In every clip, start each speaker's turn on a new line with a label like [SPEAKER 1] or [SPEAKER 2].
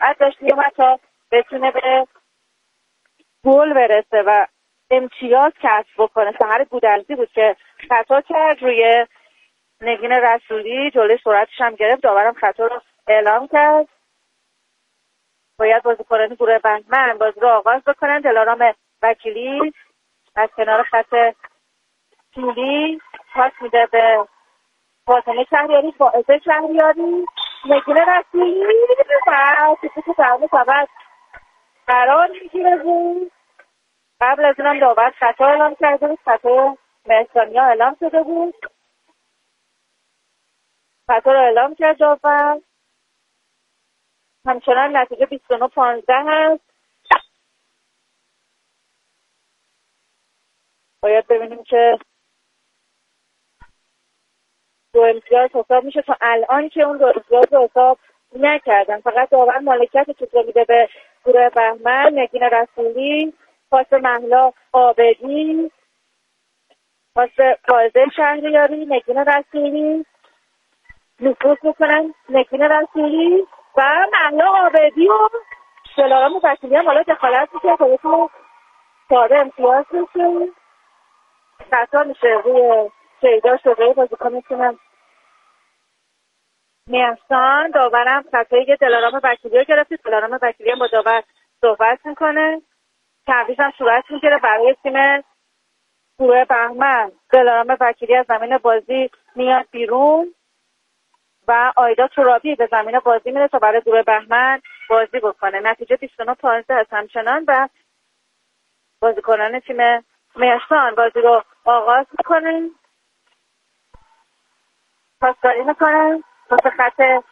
[SPEAKER 1] سرعت داشت میومد تا بتونه به گل برسه و امتیاز کسب بکنه. سحر گودرزی بود که خطا کرد روی نگین رسولی، جلوی سرعتش هم گرفت. داورم خطا رو اعلام کرد. باید بازیکنان گروه بهمن بازی رو آغاز بکنن. دلارام وکیلی از کنار خط پیلی پاس میده به فاطمه شهریاری، فائزه شهریاری، نگین رسولی و توپی که درون سبد قرار میگیره بود. قبل از اینم داور خطا اعلام کرده بود، خطا مهرسانیا اعلام شده بود. خطا رو اعلام کرد داور. همچنان نتیجه 29-15 هست. باید ببینیم که 2 امتیاز حساب میشه. تا الان که اون 2 امتیاز رو حساب نکردن. فقط داور مالکیت چطور میده به گروه بهمن. نگین رسولی، پاس مهلا عابدی، پاس فائزه شهریاری، نگین رسولی نفوذ میکنن. نگین رسولی و مهلا عابدی و دلارام وکیلی هم حالا دخالت میکنه تا بتونه 4 امتیاز بشه. خطا میشه روی شیدا شجاعی بازیکن میتونم مهرسان. داورم خطایی دلارام وکیلی رو گرفت. دلارام وکیلی هم با داور صحبت میکنه. تعویض هم صورت میگیره برای تیم گروه بهمن. دلارام وکیلی از زمین بازی میاد بیرون و آیدا ترابی به زمین بازی میره تا برای گروه بهمن بازی بکنه. نتیجه 29-15 هست همچنان و بازیکنان تیم مهرسان بازی رو آغاز میکنن. پاسکاری میکنن پاس خط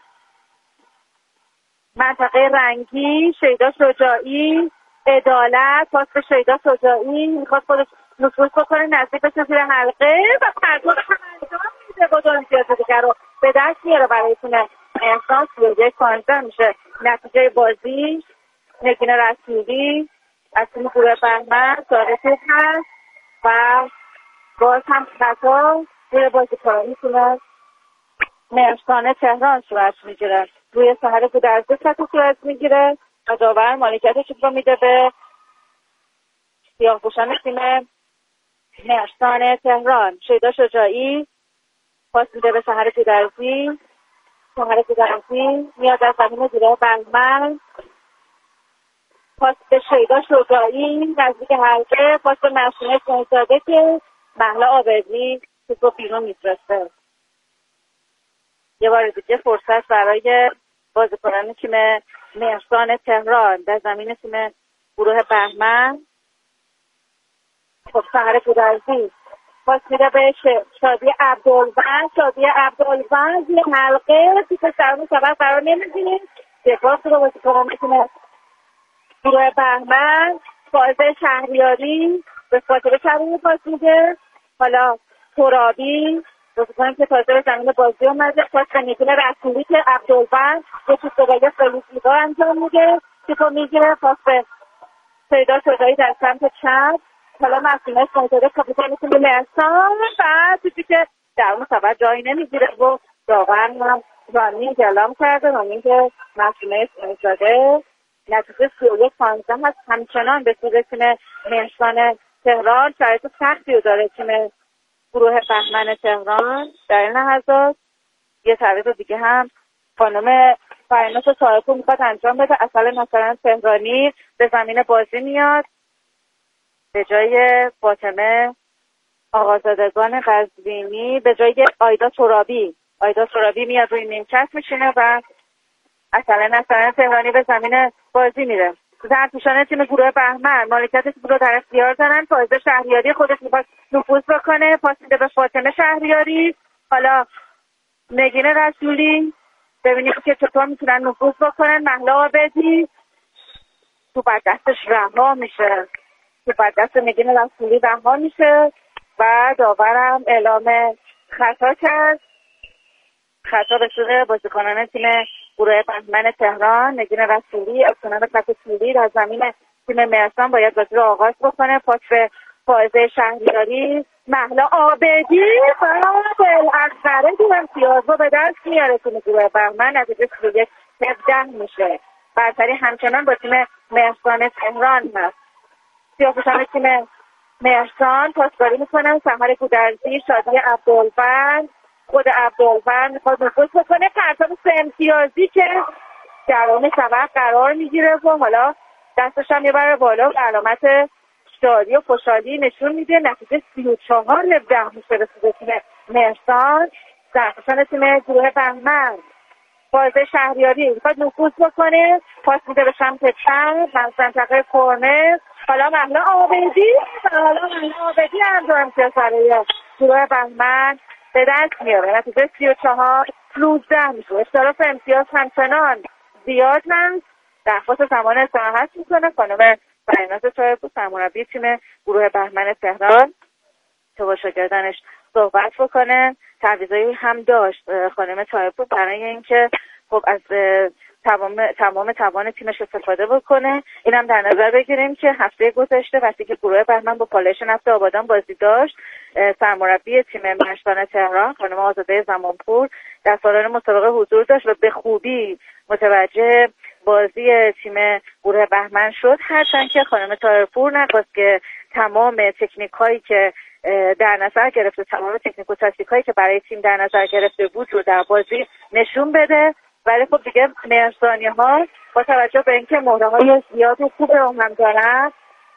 [SPEAKER 1] منطقه رنگی. شیدا شجاعی، عدالت، پاس به شیدا شجاعی، میخواد خودش نفوذ بکنه، نزدیک بشه زیر حلقه و پرتاب هم انجام میده. با 2 امتیاز دیگر رو به دست میاره برای تیم مهرسان. 31-15 میشه نتیجه بازی. نگین رسولی از تیم گروه بهمن سراغ توپ هست و باز هم خطا روی بازیکنان تیم مهرسان تهران صورت میگیره. روی سحر گودرزی خطا صورت میگیره و داور مالکیت توپ رو میده به سیاه‌پوشان تیم مهرسان تهران. شیدا شجاعی پاس میده به سحر گودرزی. سحر گودرزی میاد از زمین گروه بهمن. پاس به شیدا شجاعی نزدیک حلقه. پاس به معصومه سنیزاده که مهلا عابدی توپ بیرون میفرسته. یه بار دیگه فرصت برای بازیکنان تیم مهرسان تهران در زمین تیم گروه بهمن. خب سحر گودرزی پاس میده به شادی عبدالوند. شادی عبدالوند یه حلقه توپ درون سبد قرار نمیگیره. دفاع رو بازیکنان تیم گروه بهمن. فائزه شهریاری به فاطمه شهریاری پاس میده. حالا ترابی بازیکنی که تازه به زمین بازی اومده. پاس به نگین رسولی که عبدالوند به توپ‌گیری خیلی زیبا انجام میده. توپو میگیره. پاس به شیدا شجاعی در سمت چپ. حالا معصومه سنیزاده کاپیتان تیم مهرسان و توپی که درون سبد جایی نمیگیره و داور هم رانینگ اعلام کرده. رانینگ معصومه سنیزاده. نتیجه 31-15 هست. همچنان به صورت تیم مهرسان تهران شرایط سختی رو داره تیم گروه بهمن تهران. در این لحظات یه تعویض دیگه هم خانم فریناس صاحب‌پور میخواد انجام بده. مثلا تهرانی به زمین بازی میاد به جای فاطمه آقازادگان قزوینی، به جای آیدا ترابی میاد روی نیمکت میشینه و مثلا تهرانی به زمین بازی میره. در پیشانه تیم گروه بهمن مالکیت توپ رو در اختیار دارن. فائزه شهریاری خودش میخواد نفوذ بکنه. پاس میده به فاطمه شهریاری. حالا نگین رسولی ببینیم که چطور میتونن نفوذ بکنن. مهلا عابدی توپ از دستش رها میشه. توپ از دست نگین رسولی رها میشه و داورم اعلام خطا کرد. خطا به سوی بازیکنان تیم گروه بهمن تهران. نگین رسولی از کنار خط پیلی در زمین تیم مهرسان باید بازی رو آغاز بکنه. پاس به فائزه شهریاری. مهلا عابدی و بالاخره دو امتیاز رو به دست میاره تیم گروه بهمن. نتیجه 31-17 میشه. برتری همچنان با تیم مهرسان تهران هست. سیاه‌پوشان تیم مهرسان پاسداری میکنن. سحر گودرزی، شادی عبدالوند، خود عبدالوند میخواد نفوذ بکنه. پرتاب 3 امتیازی که درون سبق قرار میگیره و حالا دستش هم میبره بالا و علامت شادی و خوشحالی نشون میده. نتیجه 34-17 میشه رسیده تیم مهرسان. سرخوشان تیم گروه بهمن بازه شهریاری میخواد نفوذ بکنه. پاس میده به سمت چپ منطقه کورنر. حالا مهلا آبدی هم 2 امتیاز برای گروه بهمن به دست میاره. نتیجه 34-19 میشه. اختلاف امتیاز همچنان زیاد هست. درخواست زمان استراحت میکنه خانم فریناز طاهرپور سرمربی تیم گروه بهمن تهران که با شاگردانش صحبت بکنه. تعویضایی هم داشت خانم طاهرپور برای اینکه خب از تمام توان تیمش استفاده بکنه. اینم در نظر بگیریم که هفته گذشته وقتی که گروه بهمن با پالایش نفت آبادان بازی داشت، سرمربی تیم مهرسان تهران خانم آزاده زمانپور در سالن مسابقه حضور داشت و به خوبی متوجه بازی تیم گروه بهمن شد. هرچند که خانم طاهرپور نخواست که تمام تکنیک هایی که در نظر گرفته، تمام تکنیک و تاکتیک هایی که برای تیم در نظر گرفته بود رو در بازی نشون بده، ولی خب دیگه مهرسانی ها با توجه به اینکه مهره های زیاد و خوب رو هم دارن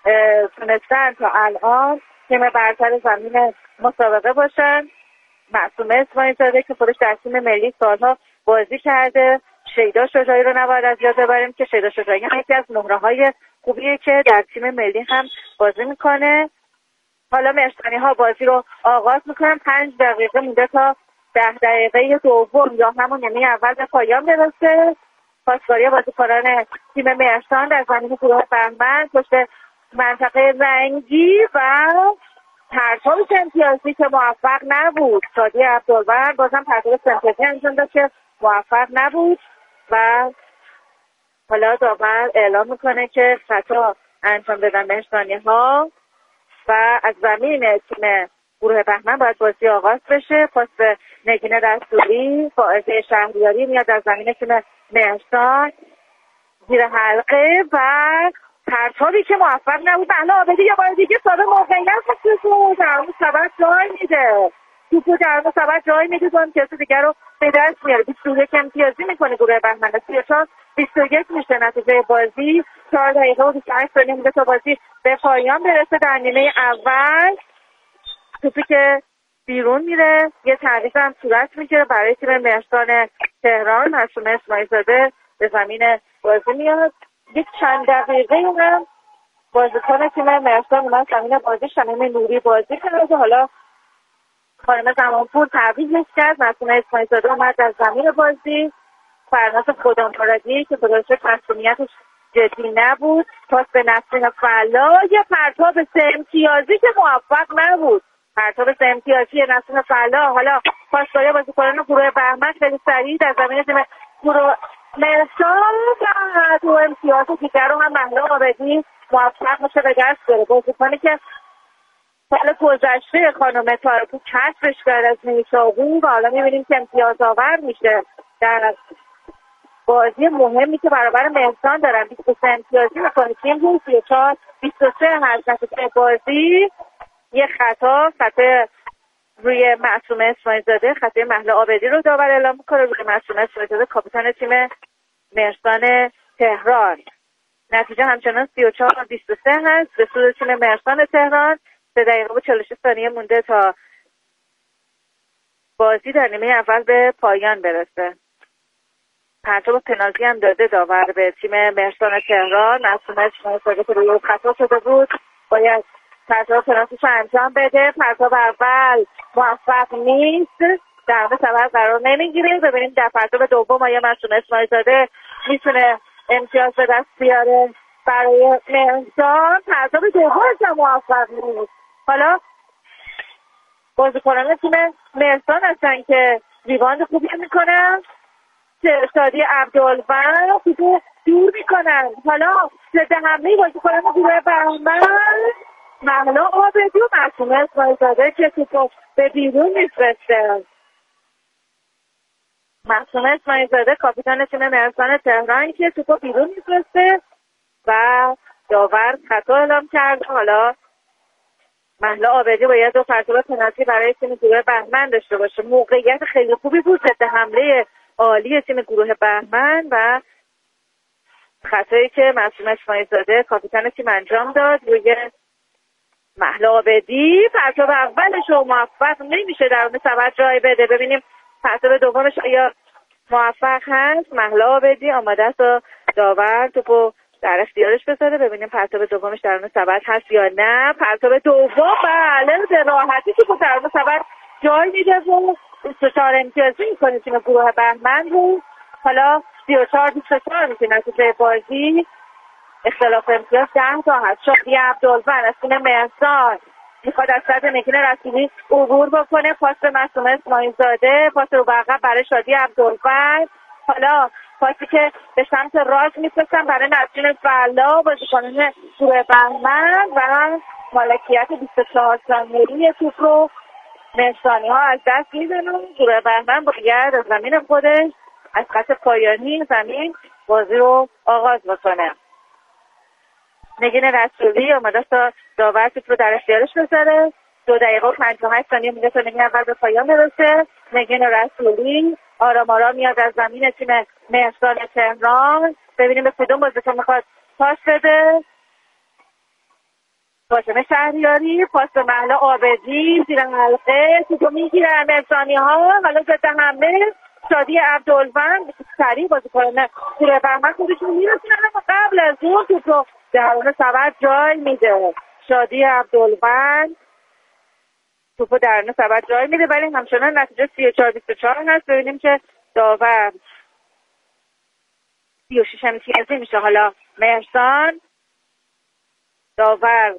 [SPEAKER 1] تونستن تا الان تیم برتر زمین مسابقه باشن. معصومه اسماعیل زاده که خودش در تیم ملی سالها بازی کرده، شیدا شجاعی رو نباید از یاد ببریم که شیدا شجاعی هم یکی از مهره های خوبیه که در تیم ملی هم بازی میکنه. حالا مهرسانی ها بازی رو آغاز میکنن. 5 دقیقه مونده تا 10 دقیقه دوم یا همون نیمه اول به پایان برسه. پاسداری بازیکنان تیم مهرسان در زمین گروه بهمن پشت منطقه رنگی و پرتاب امتیازی که موفق نبود. شادی عبدالوند بازم پرتاب امتیازی انجام داد که موفق نبود و حالا داور اعلام میکنه که خطا انجام دادن مهرسانی ها و از زمین تیم گروه بهمن باید بازی آغاز بشه. پاس نگینه دستوری فائزه شهریاری میاد در زمین تیم مهرسان زیر حلقه و پرتابی که موفق نبود. مهلا آبدی یه بار دیگه صاحب موقعیت رو در اون سبت جای میده. توپو در اون سبت جای میده و امتیاز دیگر رو به دست میاره. 21 امتیازی میکنه گروه بهمن. 34-21 میشه نتیجه بازی. 4 دقیقه و 28 ثانیه میده تا بازی به پایان برسه. در نیمه اول توپی که بیرون میره یه تعویض هم صورت میگیره برای تیم مهرسان تهران. معصومه اسماعیل زاده به زمین بازی میاد. یک چند دقیقه هم بازیکن تیم مهرسان اومد زمین بازی. شمیم نوری بازی کرد و حالا خانم زمانپور تعویضش کرد. معصومه اسماعیل زاده اومد در زمین بازی. فرناز خودم‌مرادی که خودش مسئولیتش جدی نبود. پاس به نسرین فلا، یه پرتاب 3 امتیازی که موفق نبود. پرتاب 3 امتیازی نسرین فلا. حالا پاسداری بازیکنان گروه بهمن خیلی سریع در زمین تیم گروه مهرسان و 2 امتیاز دیگر رو هم مهلا آبدی موفق میشه به دست بره. بازیکنی که سال گذشته خانم طاهرپور کسبش کرد از نیشابور و حالا میبینیم که امتیاز آور میشه در بازی مهمی که برابر مهرسان دارن. 23 امتیازی میکنه تیم بود. 34-23 هست نتیجه بازی. یه خطا روی معصومه اسماعیل زاده، خطای مهلا آبدی رو داور اعلام میکنه روی معصومه اسماعیل زاده کاپیتان تیم مهرسان تهران. نتیجه همچنان 34-23 هست به سود تیم مهرسان تهران. 3 دقیقه و 46 ثانیه مونده تا بازی در نیمه اول به پایان برسه. پرتاب پنالتی هم داده داور به تیم مهرسان تهران. معصومه اسماعیل زاده که روی خطا شده بود باید پرتاب پنالتیش انجام بده. پرتاب اول موفق نیست، در مورد سبب قرار نمیگیره. ببینیم در پرتاب دوم آیا معصومه اسماعیل زاده میتونه امتیاز به دست بیاره برای مهرسان. پرتاب دومش هم موفق نیست. حالا بازیکنان تیم مهرسان هستن که ریباند خوبی میکنن. شادی عبدالوند خوبو دور میکنن. حالا ضد حمله بازیکنان گروه بهمن مهلا آبدی و معصومه اسماعیل زاده که توپو به بیرون میفرسته. معصومه اسماعیل زاده کاپیتان تیم مهرسان تهران که توپو بیرون میفرسته و داور خطا اعلام کرد. حالا مهلا عابدی باید دو پرتاب پنالتی برای تیم گروه بهمن داشته باشه. موقعیت خیلی خوبی بود، ضد حمله عالی تیم گروه بهمن و خطایی که معصومه اسماعیل زاده کاپیتان تیم انجام داد روی مهلا عابدی. پرتاب اولش رو موفق نمیشه در اون سبد جای بده. ببینیم پرتاب دومش آیا موفق هست. مهلا عابدی آماده است و داور توپو در اختیارش بذاره. ببینیم پرتاب دومش در اون سبد هست یا نه. پرتاب دوم بله به راحتی توپو در اون سبد جای میده و 24 امتیازی میکنه تیم گروه بهمن رو. حالا 34-24 میشه نتیجه بازی. اختلاف امتیاز 10 تا هست. شادی عبدالفن از تیم مهرسان میخواد از سطح نگین رسولی عبور بکنه. پاس به معصومه اسماعیل زاده، پاس رو عقب برای شادی عبدالفن. حالا پاسی که به سمت راست میفرستن برای نسرین فلا بازیکنان گروه بهمن و مالکیت 24 ثانیه‌ای توپ رو مهرسانی ها از دست میدن و گروه بهمن باید از زمین خودش از خط پایانی زمین بازی رو آغاز بکنه. نگین رسولی آمده است تا داور توپ رو در اختیارش بذاره. 2 دقیقه و 58 ثانیه میده تا نگین اول به پایان برسه. نگین رسولی آرام آرام میاد از زمین تیم مهرسان تهران. ببینیم به کدوم بازیکن میخواد پاس بده. فاطمه شهریاری پاس به مهلا عابدی زیر حلقه توپو میگیرن مهرسانی ها. حالا ضد حمله شادی عبدالفن سریع بازیکن گروه بهمن خودشون میرسونن اما قبل از اون توپ رو درون سبد جای میده. شادی عبدالفن توپو درون سبد جای میده ولی همچنان نتیجه 34-24 هست. ببینیم که داور 36 امتیازی میشه. حالا مهرسان داور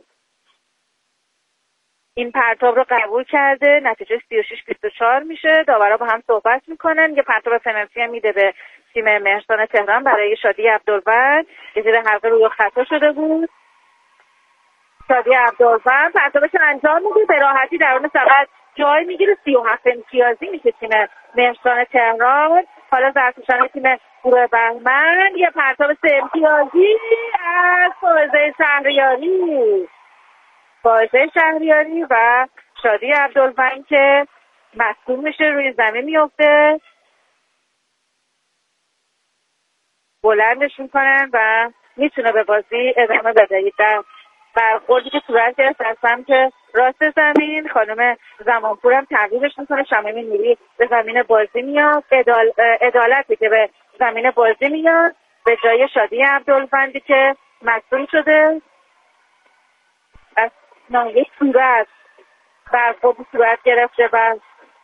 [SPEAKER 1] این پرتاب رو قبول کرده. نتیجه 36-24 میشه. داورا با هم صحبت میکنن. یه پرتاب پنالتی هم میده به تیم مهرسان تهران برای شادی عبدالفن که زیر حلقه روی خطا شده بود. شادی عبدالفن پرتابش انجام میده به راحتی درون سبد جای میگیره. 37 امتیازی میشه تیم مهرسان تهران. حالا زرتشتان تیم گروه بهمن یه پرتاب 3 امتیازی از فائزه شهریاری و شادی عبدالفن که مصدوم میشه روی زمین میفته. بلندش میکنن و میتونه به بازی ادامه بده. در برخوردی که صورت گرفت از سمت راست زمین خانم زمانپور هم تغییرش میکنه. شمیم نوری به زمین بازی میاد. عدالتی که به زمین بازی میاد به جای شادی عبدالفندی که مصدوم شده. از ناحیه صورت برخورد صورت گرفته و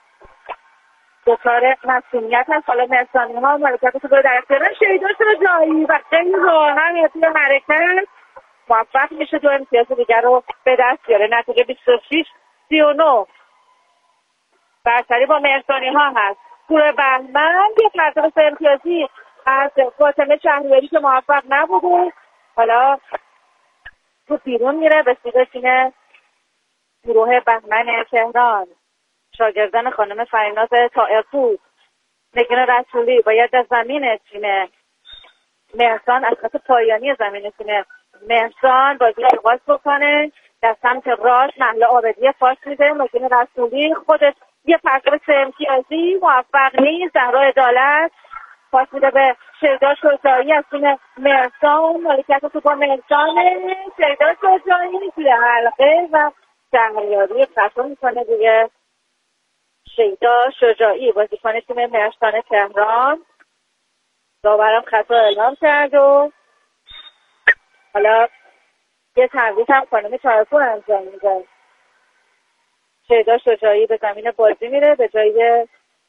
[SPEAKER 1] دچار مصدومیت هست. حالا مهرسانی ها مالکیت رو در اختیار شیدا شجاعی و خیلی راحت توی حرکت موفق میشه 2 امتیاز دیگر رو به دست بیاره. نتیجه 26-39 برتری با مهرسانی ها هست. گروه بهمن یک پرتاب 3 امتیازی از فاطمه شهریاری که موفق نبوده. حالا تو بیرون میره به سوی تیم گروه بهمن تهران. شاگردان خانم فریناز طائرپور نگین رسولی باید از زمین تیم مهرسان از خط پایانی زمین تیم مهرسان بازی آغاز بکنه. در سمت راست مهلا عابدی پاس میده. نگین رسولی خودش یه پرتاب 3 امتیازی موفق نیست. زهرا عدالت پاس میده به شیدا شجاعی از تیم مهرسان. مالکیت توپ با مهرسانه. شیدا شجاعی توی حلقه و شهریاری خطا میکنه دیگه. شیدا شجاعی بازیکن تیم مهرسان تهران. داورم خطا اعلام کرد و حالا یه تعویض هم خانم طائرپور انجام میده. شیدا شجاعی به زمین بازی میره به جای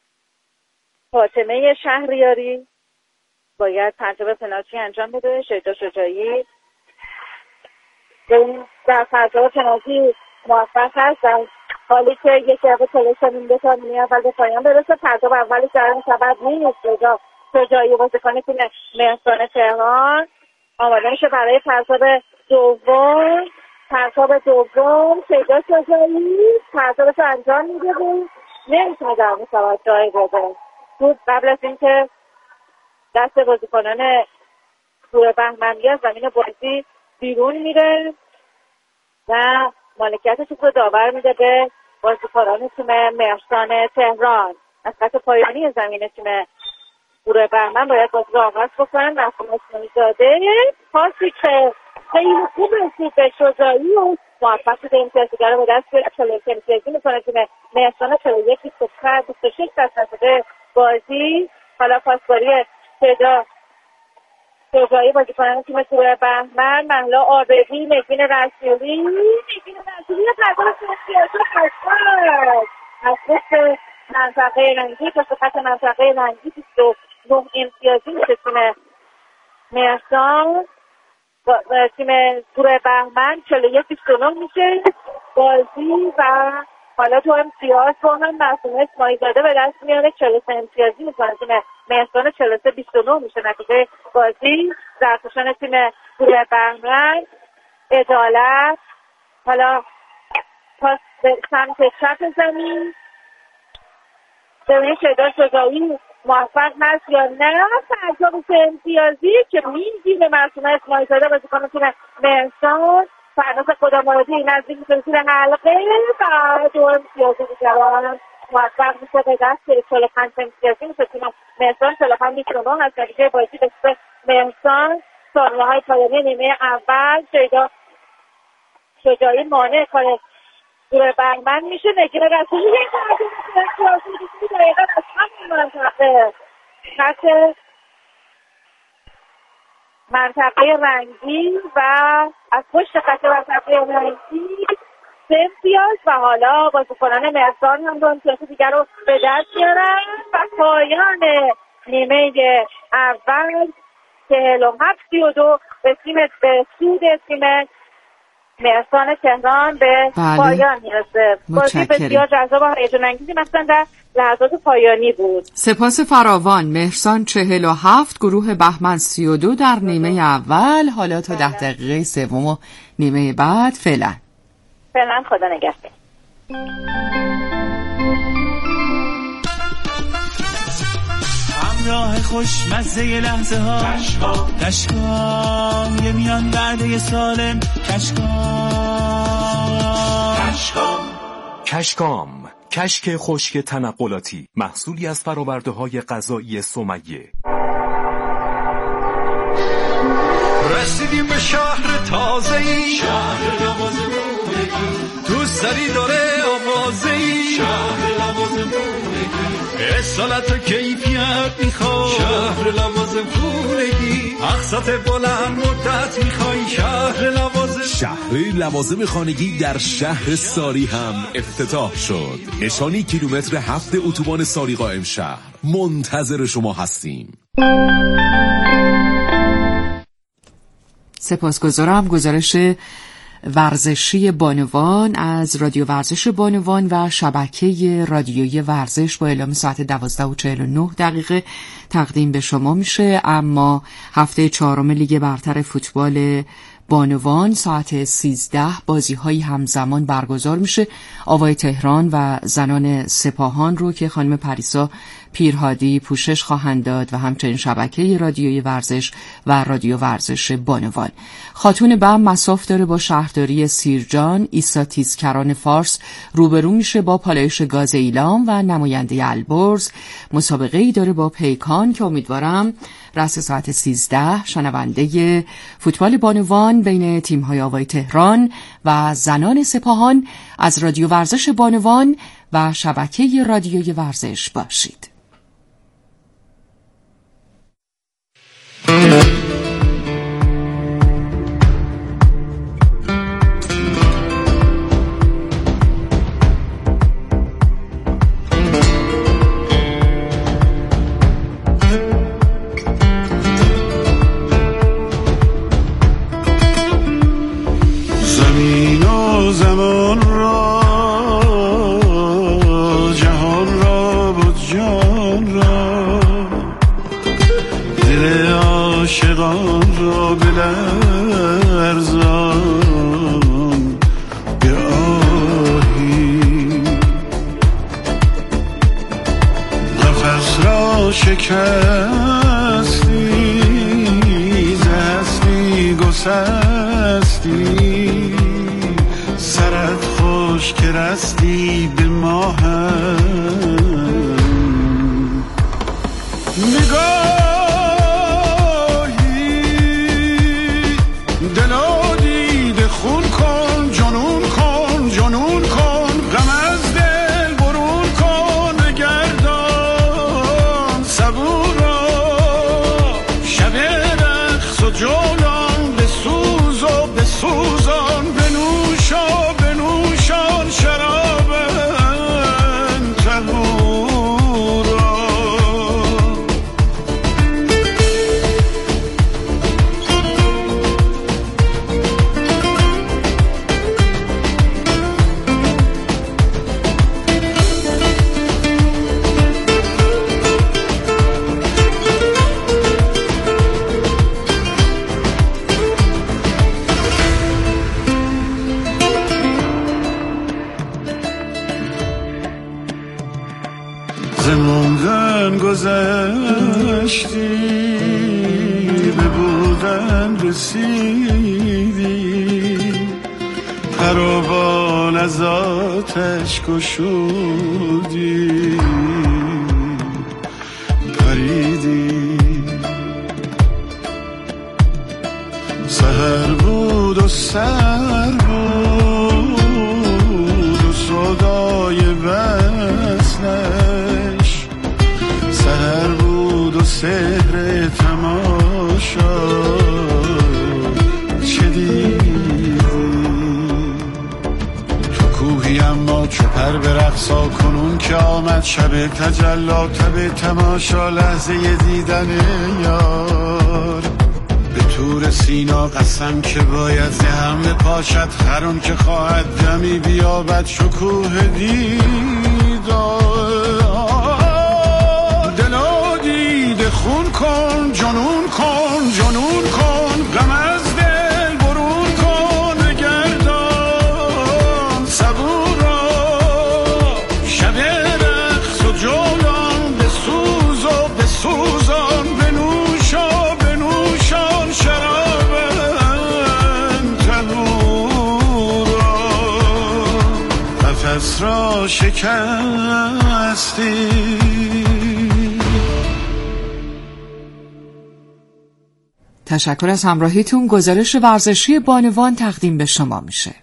[SPEAKER 1] فاطمه شهریاری. باید پرتاب پنالتی انجام بده. شیدا شجاعی در پرتاب پنالتی موفق هست در حالی که یک دقیقه 40 ثانیه تا نیمه اول به پایان برسه. پرتاب اولی در این سبد نیست. شجاعی بازیکن تیم مهرسان تهران آماده میشه برای پرتاب دوم. شیدا شجاعی پرتابش انجام میده بود نمیتونه در اون سبد جای بده. توپ قبل از اینکه دست بازیکنان گروه بهمنی از زمین بازی بیرون میره و مالکیت توپ رو داور میده به بازیکنان تیم مهرسان تهران. از خط پایانی زمین تیم گروه بهمن باید بازی رو آغاز بکنن. رسول اسلامی زاده پاسی که خیلی خوب رسید به شجاعی و موفق شده امتیازگیری رو به دست بیاره. 41 امتیازی میکنه تیم مهرسان 41-26 دست بازی. حالا پاسباری شجاعی بازیکنان تیم گروه بهمن، مهلا عابدی، نگین رسولی پرواز امتیازی هستند از خط منطقه رنگی تا خط منطقه رنگی 29 امتیازی میشه تیم مهرسان. تیم گروه بهمن 41-29 میشه بازی و حالا تو امتیاز با هم معصومه اسماعیل زاده به دست میاره 43 امتیازی میکنه. تیم مهرسان 43-29 میشه نتیجه بازی. زرتشتان تیم گروه بهمن عدالت حالا پاس به سمت چپ زمین ببینید شهدار شجاعی موفق هست یا نه. فرزاد امتیازی که میگیره معصومه اسماعیل زاده بازیکن تیم مهرسان. فرناز خدامرادی نزدیک میشه تیر حلقه و 2 امتیازی دیگران موفق میشه به دست 45 امتیازی میشه تیم مهرسان. 45-29 از نتیجه بازی به مهرسان. ثانیه‌های پایانی نیمه اول شجاعی مانع کار گروه بهمن میشه. نگین رسولی دقیقا از همین منطقه رنگی و از پشت خط منطقه رنگی 3 امتیاز و حالا بازیکنان مهرسان هم 2 امتیاز دیگر رو به دست میارن و پایان نیمه اول 47-32 به سود تیم مهرسان تهران به پایان میرسه. بازی بسیار جذاب و هیجان انگیزی مثلا در لحظات پایانی بود.
[SPEAKER 2] سپاس فراوان. مهرسان 47 گروه بهمن 32 در نیمه اول. حالا تا 10 دقیقه سوم و نیمه بعد فعلا
[SPEAKER 1] خدا نگهدار.
[SPEAKER 3] همراه خوشمزه لحظه ها کشکام یه میان برده سالم
[SPEAKER 4] کشکام کشک خشک تنقلاتی محصولی از فرآورده های غذایی سمیه.
[SPEAKER 5] رسیدیم به شهر تازه‌ای، شهر لوازم تو سری داره آوازه‌ای، شهر لوازم اصالت و کیفیت میخوای، شهر لوازم خونگی اقساط بلند مدت میخوای، شهر لوازم.
[SPEAKER 6] شهر لوازم خانگی در شهر ساری هم افتتاح شد. نشانی کیلومتر 7 اتوبان ساری قائم شهر. منتظر شما هستیم.
[SPEAKER 2] سپاسگزارم. گزارش ورزشی بانوان از رادیو ورزش بانوان و شبکه رادیویی ورزش با اعلام ساعت 12:49 تقدیم به شما میشه. اما هفته 4 لیگ برتر فوتبال بانوان ساعت 13 بازی‌های همزمان برگزار میشه. آوای تهران و زنان سپاهان رو که خانم پریسا پیرهادی پوشش خواهند داد و همچنین شبکه رادیوی ورزش و رادیو ورزش بانوان. خاتون بم مصاف داره با شهرداری سیرجان. عیسی تیزکران فارس روبرو میشه با پالایش گاز ایلام و نماینده البرز. مسابقه‌ای داره با پیکان که امیدوارم رأس ساعت 13 شنونده فوتبال بانوان بین تیم‌های آوای تهران و زنان سپاهان از رادیو ورزش بانوان و شبکه رادیوی ورزش باشید.
[SPEAKER 7] نشستی زستی گسستی سرت خوش که رستی به ما هم نگاهی دلو دیده خون کن جنون کن جنون کن غم از دل برون کن بگردان صبورا شب رقص و جولان بسوز و بسوزان بنوش و بنوشان شراب تهورا زموندن گذشتی به بودن رسیدی پر و بال از آتش گشودی پریدی سحر بود و سر بود و صدای وصلش سحر بود و سحر تماشا چه دیدی تو کوهی اما چو پر به رقصا کنون که آمد شب تجلا تب تماشا لحظه دیدن یار به تور سینا قسم که باید زهم به پاشد هرون که خواهد دمی بیابد شکوه دیدار دلو دیده خون کن جنون کن جنون کن غم از دل برون کن بگردان صبورا شب رقص و جولان بسوز و بسوزان بنوش و بنوشان شراب تهورا قفس را شکستی
[SPEAKER 2] تشکر از همراهیتون. گزارش ورزشی بانوان تقدیم به شما میشه.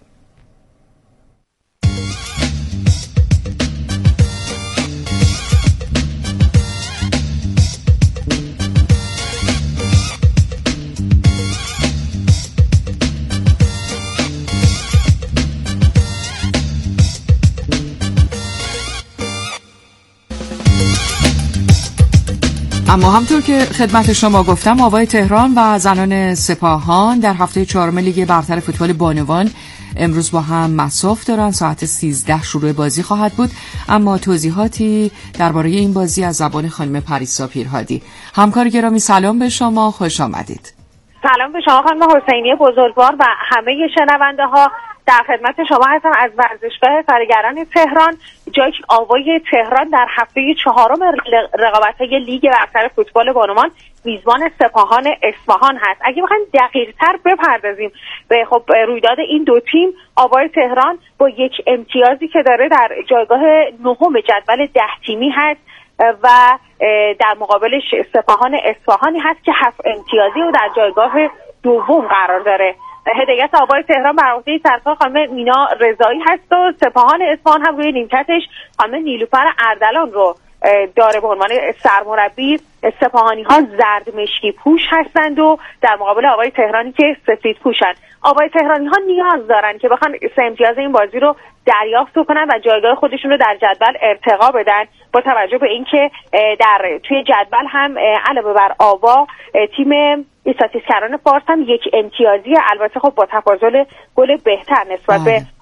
[SPEAKER 2] اما همطور که خدمت شما گفتم آوای تهران و زنان سپاهان در هفته چهارم لیگ برتر فوتبال بانوان امروز با هم مصاف دارن. ساعت 13 شروع بازی خواهد بود، اما توضیحاتی درباره این بازی از زبان خانم پریسا پیرهادی. همکار گرامی سلام به شما، خوش آمدید.
[SPEAKER 1] سلام به شما خانم حسینی بزرگوار و همه شنونده ها. در خدمت شما هستم از ورزشگاه کارگران تهران، جایی که آوای تهران در هفته چهارم رقابت‌های لیگ برتر فوتبال بانوان میزبان سپاهان اصفهان هست. اگه بخوایم دقیق‌تر بپردازیم به رویداد این دو تیم، آوای تهران با یک امتیازی که داره در جایگاه نهم جدول 10 تیمی هست و در مقابلش سپاهان اصفهانی هست که 7 امتیازی و در جایگاه دوم قرار داره. هدایت آوای تهران بر عهده سرکار خانم مینا رضایی هست و سپاهان اصفهان هم روی نیمکتش خانم نیلوفر اردلان رو داره به عنوان سرمربی. سپاهانی ها زرد مشکی پوش هستند و در مقابل آوای تهرانی که سفید پوشند. آوای تهرانی ها نیاز دارن که بخوان 3 امتیاز این بازی رو دریافت کنن و جایگاه خودشون رو در جدول ارتقا بدن، با توجه به اینکه توی جدول هم علاوه بر آوا تیم استاتیکران فارس هم 1 امتیازی، البته خب با تفاضل گل بهتر نسبت به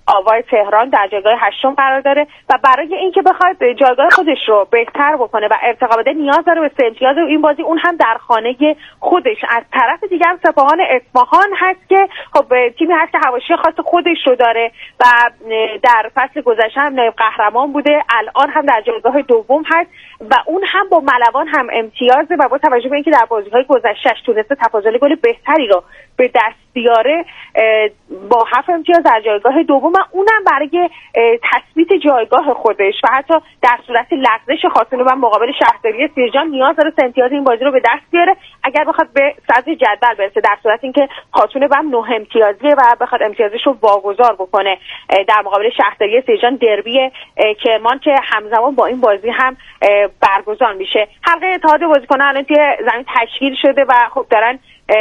[SPEAKER 1] آوای تهران در جایگاه 8 قرار داره و برای اینکه بخواد جایگاه خودش رو بهتر بکنه و ارتقا بده نیاز داره به 3 امتیاز این بازی، اون هم در خانه خودش. از طرف دیگر سپاهان اصفهان هست که خب تیمی هست که حواشی خاص خودش رو داره و در فصل گذشته هم نایب قهرمان بوده، الان هم در جایگاه دوم هست و اون هم با ملوان هم امتیازه و با توجه به اینکه در بازی‌های گذشته‌اش تونسته تفاضل گل بهتری رو به دست بیاره با 7 امتیاز در جایگاه دوم و اونم برای تثبیت جایگاه خودش و حتی در صورت لغزش خاصانوبم مقابل شهرداری سیرجان نیاز داره 3 امتیاز این بازی رو به دست بیاره اگر بخواد به صدر جدول برسه، در صورت اینکه خاصانوبم 9 امتیازیه و بخواد امتیازش رو واگذار بکنه در مقابل شهرداری سیرجان. دربی کرمان که همزمان با این بازی هم برگزار میشه. حلقه اتحاد بازیکنان الان توی زمین تشکیل شده و خب دارن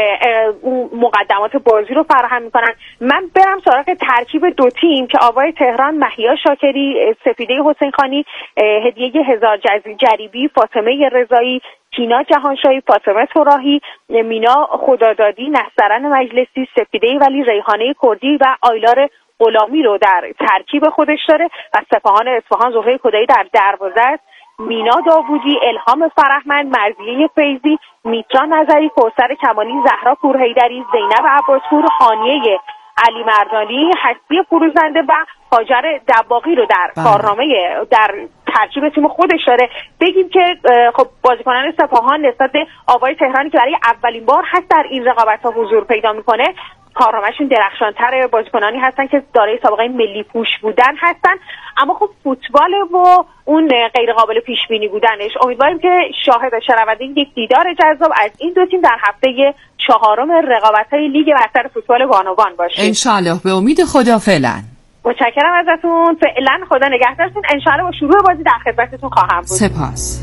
[SPEAKER 1] مقدمات بازی رو فراهم میکنن. من برم سراغ ترکیب دو تیم که آوای تهران مهیا شاکری، سفیده حسین خانی، هدیه هزار جریبی، فاطمه رضایی، تینا جهانشاهی، فاطمه توراهی، مینا خدادادی، نسترن مجلسی، سفیده ولی، ریحانه کردی و آیلار غلامی رو در ترکیب خودش داره و سپاهان اصفهان زهره کدایی در دروازه است، مینا داوودی، الهام فرهمند، مرضیه فیضی، میترا نظری، کوثر کمالی، زهرا پورحیدری، زینب عباسپور، هانیه علی مردانی، هستی فروزنده و هاجر دباغی رو در کارنامه در ترکیب تیم خودش داره. بگیم که خب بازیکنان سپاهان نسبت به آوای تهرانی که برای اولین بار هست در این رقابت‌ها حضور پیدا میکنه کارنامه‌شون درخشان‌تر، بازیکنانی هستن که دارای سابقه ملی پوش بودن هستن، اما خب فوتبال و اون غیر قابل پیش بینی بودنش امیدواریم که شاهد و شنونده یک دیدار جذاب از این دو تیم در هفته 4 رقابت‌های لیگ برتر فوتبال بانوان باشه.
[SPEAKER 2] ان شاءالله. به امید خدا. فعلا
[SPEAKER 1] متشکرم ازتون. فعلا خدا نگهدارتون. ان شاءالله با شروع بازی در خدمتتون خواهم بود.
[SPEAKER 2] سپاس.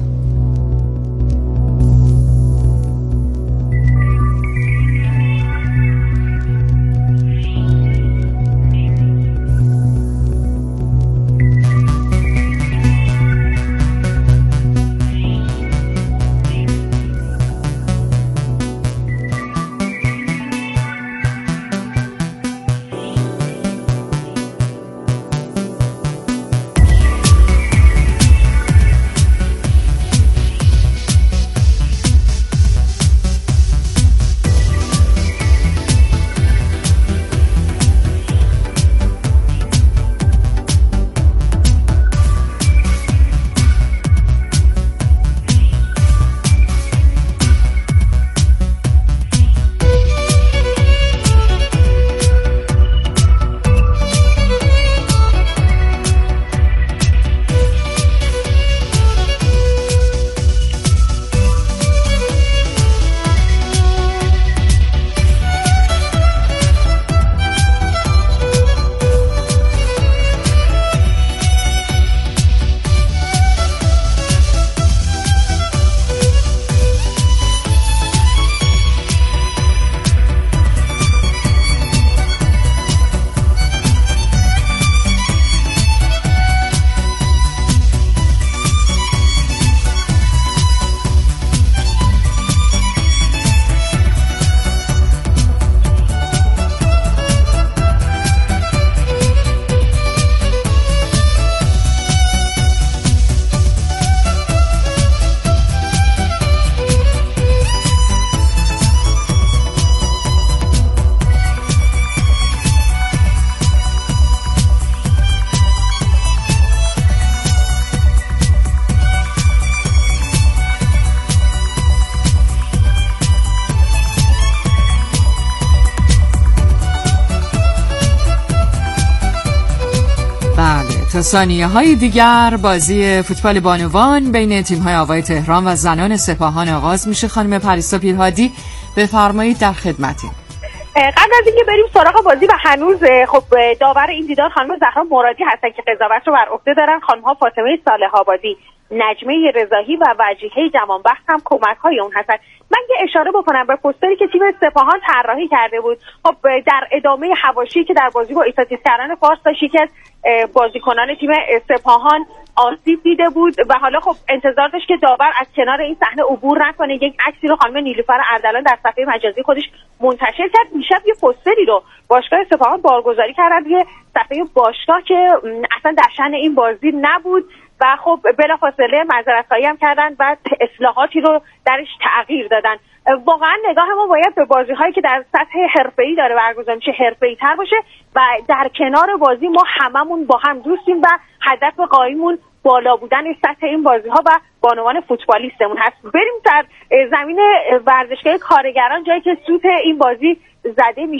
[SPEAKER 2] تا ثانیه‌های دیگر بازی فوتبال بانوان بین تیم‌های آوای تهران و زنان سپاهان آغاز میشه. خانم پریسا پیرهادی بفرمایید، در خدمتیم.
[SPEAKER 1] قبل از اینکه بریم سراغ بازی و هنوز خب داور این دیدار خانم زهرا مرادی هستن که قضاوت رو بر عهده دارن، خانم‌ها فاطمه صالح آبادی، نجمه رضایی و وجیحه جوانبخت هم کمک‌های اون هستن. من یه اشاره بکنم به پوستری که تیم سپاهان طراحی کرده بود. خب در ادامه حواشی که در بازی با ایستادیس کردن فارس داشت که از بازیکنان تیم سپاهان آسیب دیده بود و حالا خب انتظار داشت که داور از کنار این صحنه عبور نکنه. یک عکسی رو خانم نیلوفر اردلان در صفحه مجازی خودش منتشر کرد. دیشب یه پوستری رو باشگاه سپاهان بارگذاری کردن روی صفحه باشگاه که اصلا در شأن این بازی نبود و خب بلافاصله معذرت‌خواهی هم کردن و اصلاحاتی رو درش تغییر دادن. واقعا نگاه ما باید به بازی‌هایی که در سطح حرفه‌ای داره برگزار میشه حرفه‌ای‌تر باشه و در کنار بازی ما هممون با هم دوستیم و هدف قایمون بالا بودن سطح این بازی‌ها و بانوان فوتبالیستمون هست. بریم در زمین ورزشگاه کارگران، جایی که سوت این بازی زده میشه.